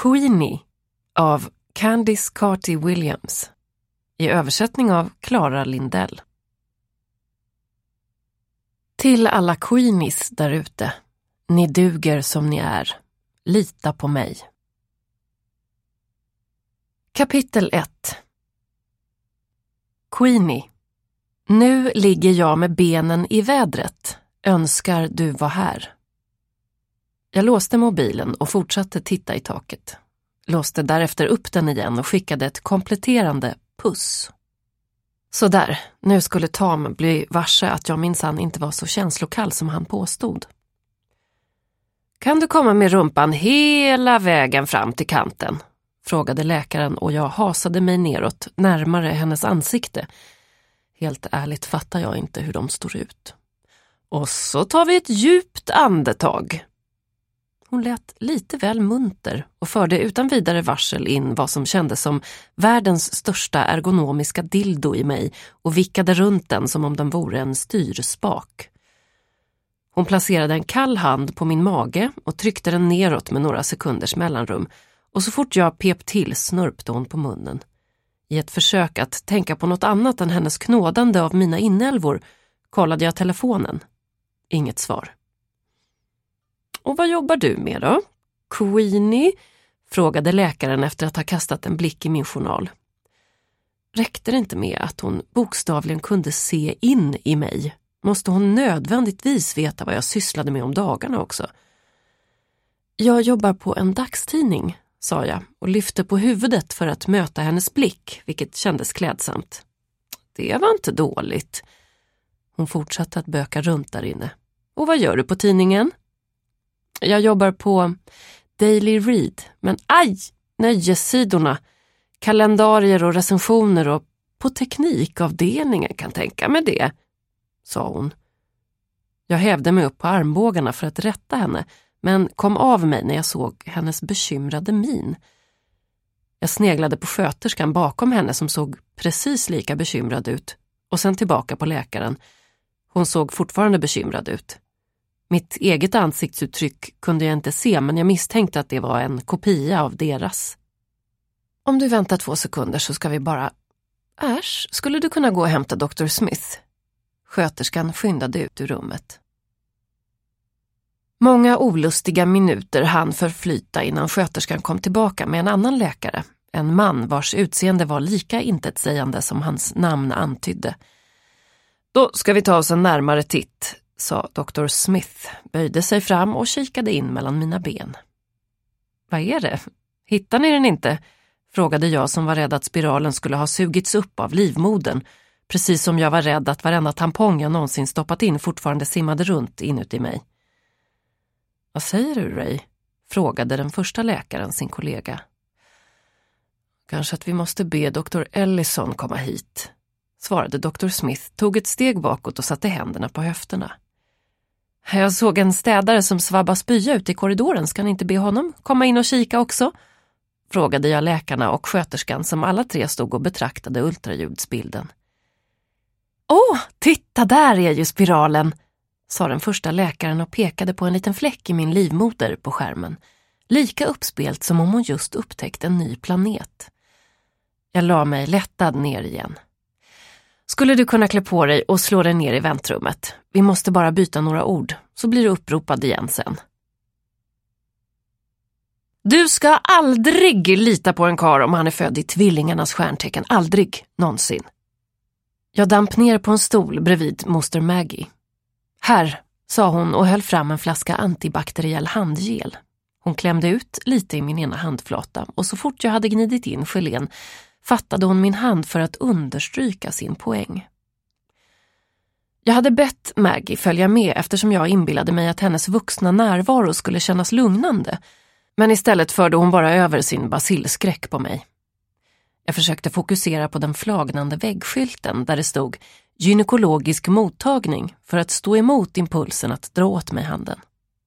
Queenie av Candice Carty Williams i översättning av Clara Lindell. Till alla Queenies där ute, ni duger som ni är. Lita på mig. Kapitel 1. Queenie. Nu ligger jag med benen i vädret. Önskar du var här. Jag låste mobilen och fortsatte titta i taket. Låste därefter upp den igen och skickade ett kompletterande puss. Så där, nu skulle Tom bli varse att jag minsann inte var så känslokall som han påstod. Kan du komma med rumpan hela vägen fram till kanten? Frågade läkaren och jag hasade mig neråt, närmare hennes ansikte. Helt ärligt fattar jag inte hur de står ut. Och så tar vi ett djupt andetag. Hon lät lite väl munter och förde utan vidare varsel in vad som kändes som världens största ergonomiska dildo i mig och vickade runt den som om den vore en styrspak. Hon placerade en kall hand på min mage och tryckte den neråt med några sekunders mellanrum och så fort jag pep till snörpte hon på munnen. I ett försök att tänka på något annat än hennes knådande av mina inälvor kollade jag telefonen. Inget svar. Och vad jobbar du med då? Queenie? Frågade läkaren efter att ha kastat en blick i min journal. Räckte det inte med att hon bokstavligen kunde se in i mig? Måste hon nödvändigtvis veta vad jag sysslade med om dagarna också? Jag jobbar på en dagstidning, sa jag och lyfte på huvudet för att möta hennes blick, vilket kändes klädsamt. Det var inte dåligt. Hon fortsatte att böka runt där inne. Och vad gör du på tidningen? Jag jobbar på Daily Read, men nöjessidorna, kalendarier och recensioner och på teknikavdelningen kan tänka mig det, sa hon. Jag hävde mig upp på armbågarna för att rätta henne, men kom av mig när jag såg hennes bekymrade min. Jag sneglade på sköterskan bakom henne som såg precis lika bekymrad ut och sen tillbaka på läkaren. Hon såg fortfarande bekymrad ut. Mitt eget ansiktsuttryck kunde jag inte se, men jag misstänkte att det var en kopia av deras. Om du väntar 2 sekunder så ska vi bara... Äsch, skulle du kunna gå och hämta Dr. Smith? Sköterskan skyndade ut ur rummet. Många olustiga minuter hann förflyta innan sköterskan kom tillbaka med en annan läkare. En man vars utseende var lika intetsägande som hans namn antydde. Då ska vi ta oss en närmare titt, sa Dr. Smith, böjde sig fram och kikade in mellan mina ben. Vad är det? Hittar ni den inte? Frågade jag som var rädd att spiralen skulle ha sugits upp av livmodern, precis som jag var rädd att varenda tampong jag någonsin stoppat in fortfarande simmade runt inuti mig. Vad säger du, Ray? Frågade den första läkaren sin kollega. Kanske att vi måste be Dr. Ellison komma hit, svarade Dr. Smith, tog ett steg bakåt och satte händerna på höfterna. Jag såg en städare som svabbade spya ut i korridoren, ska ni inte be honom komma in och kika också? Frågade jag läkarna och sköterskan som alla 3 stod och betraktade ultraljudsbilden. Titta där är ju spiralen, sa den första läkaren och pekade på en liten fläck i min livmoder på skärmen. Lika uppspelt som om hon just upptäckt en ny planet. Jag la mig lättad ner igen. Skulle du kunna klä på dig och slå dig ner i väntrummet? Vi måste bara byta några ord, så blir du uppropad igen sen. Du ska aldrig lita på en karl om han är född i tvillingarnas stjärntecken. Aldrig, någonsin. Jag damp ner på en stol bredvid moster Maggie. Här, sa hon och höll fram en flaska antibakteriell handgel. Hon klämde ut lite i min ena handflata och så fort jag hade gnidit in gelén fattade hon min hand för att understryka sin poäng. Jag hade bett Maggie följa med eftersom jag inbillade mig att hennes vuxna närvaro skulle kännas lugnande, men istället förde hon bara över sin basilskräck på mig. Jag försökte fokusera på den flagnande väggskylten där det stod gynekologisk mottagning för att stå emot impulsen att dra åt mig handen.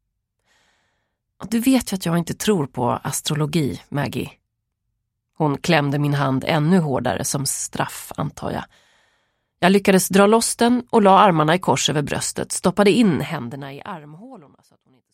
Du vet ju att jag inte tror på astrologi, Maggie. Hon klämde min hand ännu hårdare som straff, antar jag. Jag lyckades dra loss den och la armarna i kors över bröstet, stoppade in händerna i armhålorna så att hon inte